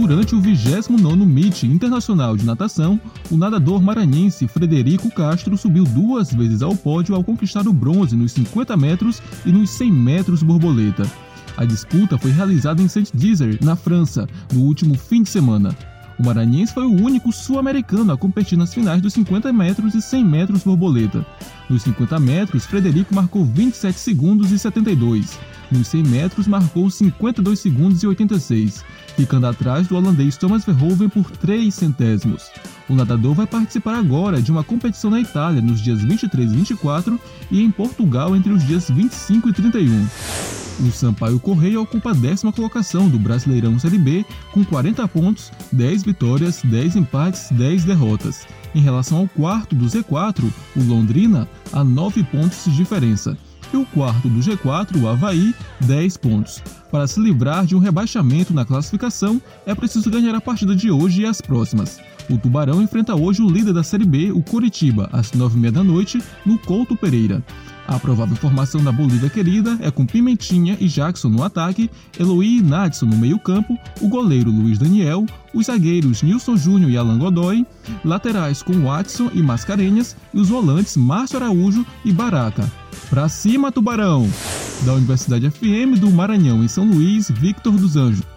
Durante o 29º Meet Internacional de Natação, o nadador maranhense Frederico Castro subiu 2 vezes ao pódio ao conquistar o bronze nos 50 metros e nos 100 metros borboleta. A disputa foi realizada em Saint-Dizier, na França, no último fim de semana. O maranhense foi o único sul-americano a competir nas finais dos 50 metros e 100 metros borboleta. Nos 50 metros, Frederico marcou 27 segundos e 72. Nos 100 metros, marcou 52 segundos e 86, ficando atrás do holandês Thomas Verhoeven por 3 centésimos. O nadador vai participar agora de uma competição na Itália nos dias 23 e 24 e em Portugal entre os dias 25 e 31. O Sampaio Corrêa ocupa a 10ª colocação do Brasileirão Série B com 40 pontos, 10 vitórias, 10 empates, 10 derrotas. Em relação ao quarto do Z4, o Londrina, há 9 pontos de diferença. E o quarto do G4, o Avaí, 10 pontos. Para se livrar de um rebaixamento na classificação, é preciso ganhar a partida de hoje e as próximas. O Tubarão enfrenta hoje o líder da Série B, o Coritiba, às 9h30 no Couto Pereira. A provável formação da Bolívia querida é com Pimentinha e Jackson no ataque, Eloy e Nadson no meio-campo, o goleiro Luiz Daniel, os zagueiros Nilson Júnior e Alan Godoy, laterais com Watson e Mascarenhas e os volantes Márcio Araújo e Baraca. Pra cima, Tubarão! Da Universidade FM do Maranhão, em São Luís, Victor dos Anjos.